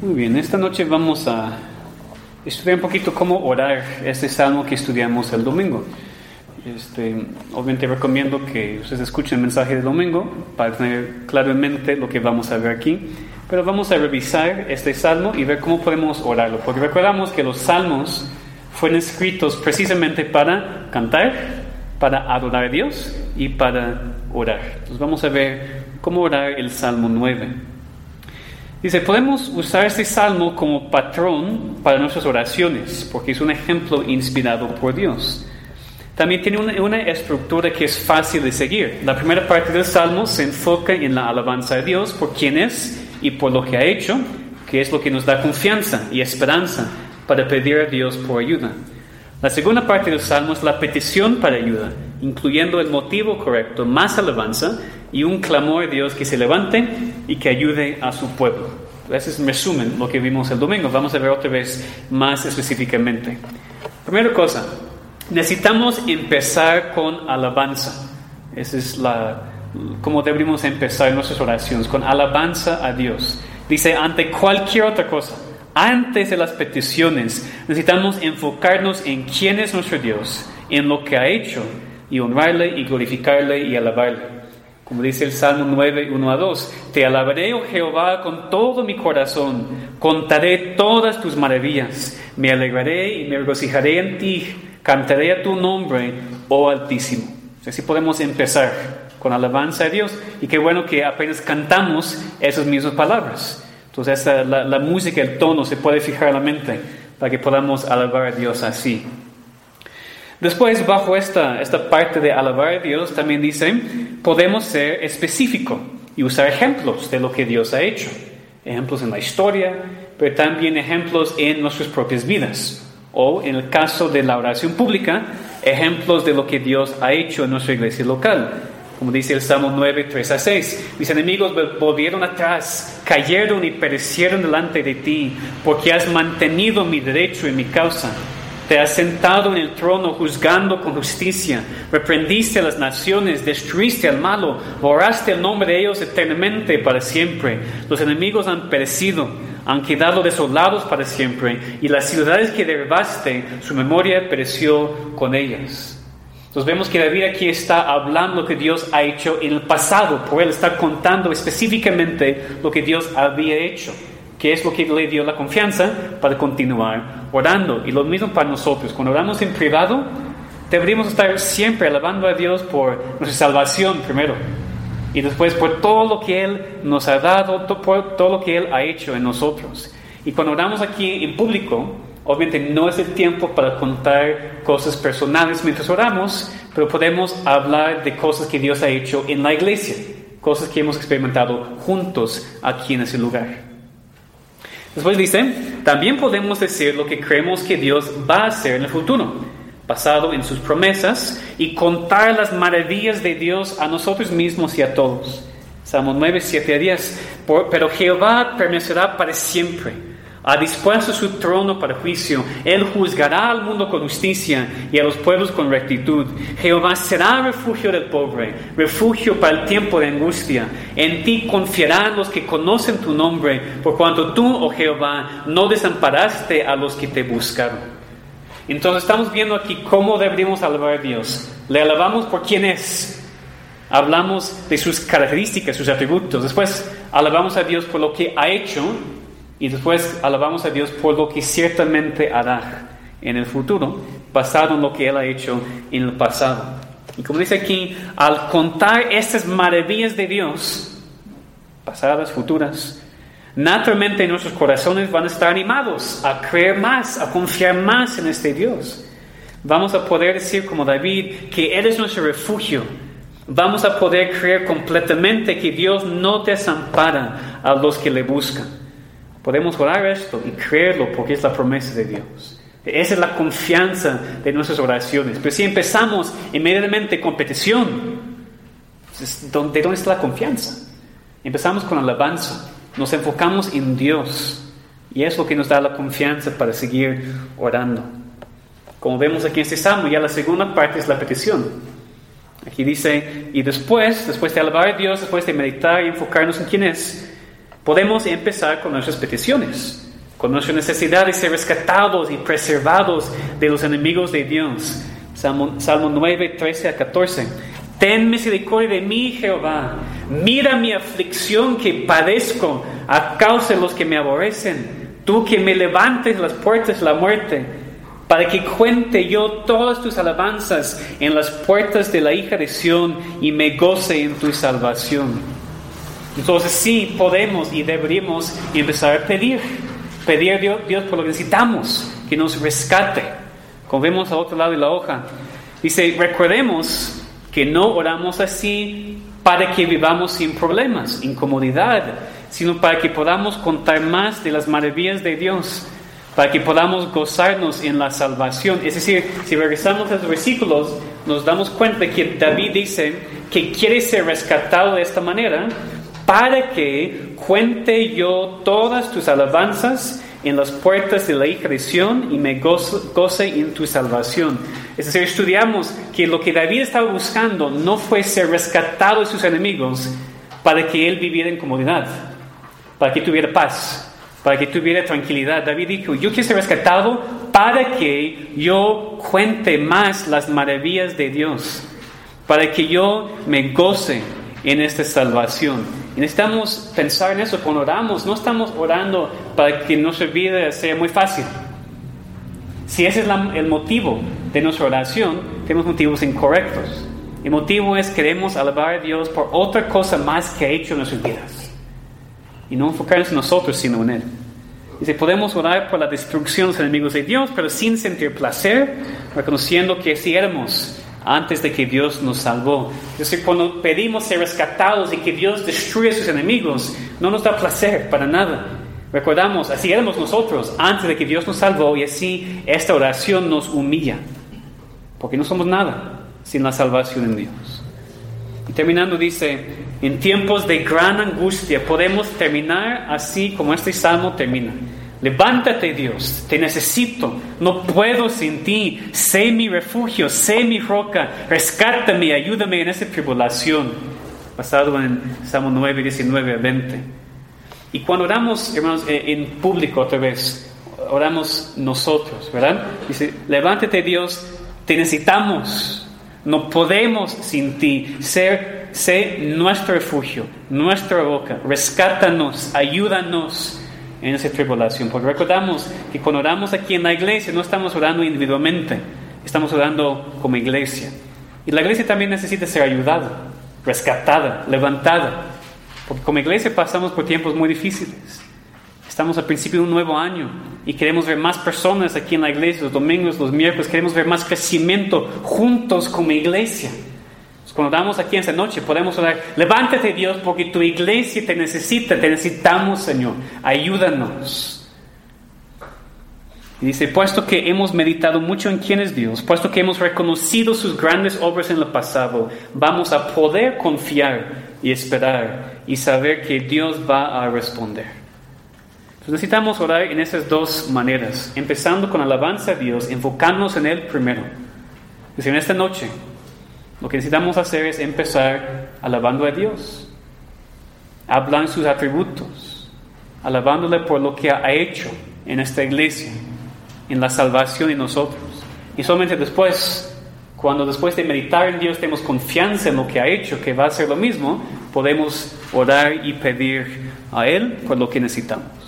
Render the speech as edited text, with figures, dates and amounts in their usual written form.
Muy bien, esta noche vamos a estudiar un poquito cómo orar este salmo que estudiamos el domingo. Obviamente recomiendo que ustedes escuchen el mensaje del domingo para tener claramente lo que vamos a ver aquí. Pero vamos a revisar este salmo y ver cómo podemos orarlo. Porque recordamos que los salmos fueron escritos precisamente para cantar, para adorar a Dios y para orar. Entonces vamos a ver cómo orar el Salmo 9. Dice, podemos usar este salmo como patrón para nuestras oraciones, porque es un ejemplo inspirado por Dios. También tiene una estructura que es fácil de seguir. La primera parte del salmo se enfoca en la alabanza a Dios por quién es y por lo que ha hecho, que es lo que nos da confianza y esperanza para pedir a Dios por ayuda. La segunda parte del salmo es la petición para ayuda, incluyendo el motivo correcto, más alabanza y un clamor a Dios que se levante y que ayude a su pueblo. Ese es en resumen lo que vimos el domingo. Vamos a ver otra vez más específicamente. Primera cosa, necesitamos empezar con alabanza. Esa es cómo deberíamos empezar nuestras oraciones, con alabanza a Dios. Dice, ante cualquier otra cosa, antes de las peticiones, necesitamos enfocarnos en quién es nuestro Dios, en lo que ha hecho, y honrarle y glorificarle y alabarle. Como dice el Salmo 9, 1-2, te alabaré, oh Jehová, con todo mi corazón, contaré todas tus maravillas, me alegraré y me regocijaré en ti, cantaré a tu nombre, oh Altísimo. Así podemos empezar con alabanza a Dios, y qué bueno que apenas cantamos esas mismas palabras. Entonces la música, el tono se puede fijar en la mente para que podamos alabar a Dios así. Después, bajo esta parte de alabar a Dios, también dice, podemos ser específicos y usar ejemplos de lo que Dios ha hecho. Ejemplos en la historia, pero también ejemplos en nuestras propias vidas. O, en el caso de la oración pública, ejemplos de lo que Dios ha hecho en nuestra iglesia local. Como dice el Salmo 9, 3-6, mis enemigos volvieron atrás, cayeron y perecieron delante de ti, porque has mantenido mi derecho y mi causa. Te has sentado en el trono juzgando con justicia, reprendiste a las naciones, destruiste al malo, borraste el nombre de ellos eternamente para siempre. Los enemigos han perecido, han quedado desolados para siempre, y las ciudades que derribaste, su memoria pereció con ellas. Entonces vemos que David aquí está hablando lo que Dios ha hecho en el pasado, por él está contando específicamente lo que Dios había hecho, que es lo que le dio la confianza para continuar orando. Y lo mismo para nosotros, cuando oramos en privado, deberíamos estar siempre alabando a Dios por nuestra salvación primero, y después por todo lo que Él nos ha dado, por todo lo que Él ha hecho en nosotros. Y cuando oramos aquí en público, obviamente no es el tiempo para contar cosas personales mientras oramos, pero podemos hablar de cosas que Dios ha hecho en la iglesia, cosas que hemos experimentado juntos aquí en ese lugar. Después dice, también podemos decir lo que creemos que Dios va a hacer en el futuro, basado en sus promesas, y contar las maravillas de Dios a nosotros mismos y a todos. Salmo 9, 7-10, pero Jehová permanecerá para siempre. Ha dispuesto su trono para juicio. Él juzgará al mundo con justicia y a los pueblos con rectitud. Jehová será refugio del pobre, refugio para el tiempo de angustia. En ti confiarán los que conocen tu nombre, por cuanto tú, oh Jehová, no desamparaste a los que te buscaron. Entonces estamos viendo aquí cómo deberíamos alabar a Dios. Le alabamos por quién es. Hablamos de sus características, sus atributos. Después alabamos a Dios por lo que ha hecho. Y después alabamos a Dios por lo que ciertamente hará en el futuro, basado en lo que Él ha hecho en el pasado. Y como dice aquí, al contar estas maravillas de Dios, pasadas, futuras, naturalmente nuestros corazones van a estar animados a creer más, a confiar más en este Dios. Vamos a poder decir como David que Él es nuestro refugio. Vamos a poder creer completamente que Dios no desampara a los que le buscan. Podemos orar esto y creerlo porque es la promesa de Dios. Esa es la confianza de nuestras oraciones. Pero si empezamos inmediatamente con petición, ¿de dónde está la confianza? Empezamos con alabanza. Nos enfocamos en Dios. Y es lo que nos da la confianza para seguir orando. Como vemos aquí en este salmo, ya la segunda parte es la petición. Aquí dice, y después de alabar a Dios, después de meditar y enfocarnos en quién es, Podemos empezar con nuestras peticiones, con nuestra necesidad de ser rescatados y preservados de los enemigos de Dios. Salmo 9, 13 a 14. Ten misericordia de mí, Jehová. Mira mi aflicción que padezco a causa de los que me aborrecen. Tú que me levantes las puertas de la muerte, para que cuente yo todas tus alabanzas en las puertas de la hija de Sión y me goce en tu salvación. Entonces sí podemos y deberíamos empezar a pedir a Dios por lo que necesitamos, que nos rescate. Como vemos al otro lado de la hoja, dice, recordemos que no oramos así para que vivamos sin problemas, incomodidad, sino para que podamos contar más de las maravillas de Dios, para que podamos gozarnos en la salvación. Es decir, si regresamos a los versículos, nos damos cuenta que David dice que quiere ser rescatado de esta manera, para que cuente yo todas tus alabanzas en las puertas de la hija de Sión y me goce en tu salvación. Es decir, estudiamos que lo que David estaba buscando no fue ser rescatado de sus enemigos para que él viviera en comodidad, para que tuviera paz, para que tuviera tranquilidad. David dijo, yo quiero ser rescatado para que yo cuente más las maravillas de Dios, para que yo me goce en esta salvación. Y necesitamos pensar en eso cuando oramos. No estamos orando para que nuestra vida sea muy fácil. Si ese es el motivo de nuestra oración, tenemos motivos incorrectos. El motivo es queremos alabar a Dios por otra cosa más que ha hecho en nuestras vidas. Y no enfocarnos en nosotros, sino en Él. Dice, podemos orar por la destrucción de los enemigos de Dios, pero sin sentir placer, reconociendo que sí éramos antes de que Dios nos salvó. Es decir, cuando pedimos ser rescatados y que Dios destruya a sus enemigos, no nos da placer para nada. Recordamos, así éramos nosotros antes de que Dios nos salvó, y así esta oración nos humilla, porque no somos nada sin la salvación en Dios. Y terminando dice, en tiempos de gran angustia podemos terminar así como este salmo termina. Levántate, Dios, te necesito, no puedo sin ti, sé mi refugio, sé mi roca, rescátame, ayúdame en esta tribulación. Basado en Salmo 9, 19 a 20. Y cuando oramos, hermanos, en público otra vez, oramos nosotros, ¿verdad? Dice, levántate, Dios, te necesitamos, no podemos sin ti, sé nuestro refugio, nuestra roca, rescátanos, ayúdanos en esa tribulación. Porque recordamos que cuando oramos aquí en la iglesia no estamos orando individualmente, estamos orando como iglesia. Y la iglesia también necesita ser ayudada, rescatada, levantada. Porque como iglesia pasamos por tiempos muy difíciles. Estamos al principio de un nuevo año y queremos ver más personas aquí en la iglesia, los domingos, los miércoles, queremos ver más crecimiento juntos como iglesia. Cuando oramos aquí esta noche podemos orar, levántate, Dios, porque tu iglesia te necesita, te necesitamos, Señor, ayúdanos. Y dice, puesto que hemos meditado mucho en quién es Dios, puesto que hemos reconocido sus grandes obras en el pasado, vamos a poder confiar y esperar y saber que Dios va a responder. Entonces necesitamos orar en esas dos maneras, empezando con alabanza a Dios, enfocándonos en Él primero. Es decir, en esta noche lo que necesitamos hacer es empezar alabando a Dios, hablando sus atributos, alabándole por lo que ha hecho en esta iglesia, en la salvación de nosotros. Y solamente después, cuando después de meditar en Dios tenemos confianza en lo que ha hecho, que va a ser lo mismo, podemos orar y pedir a Él por lo que necesitamos.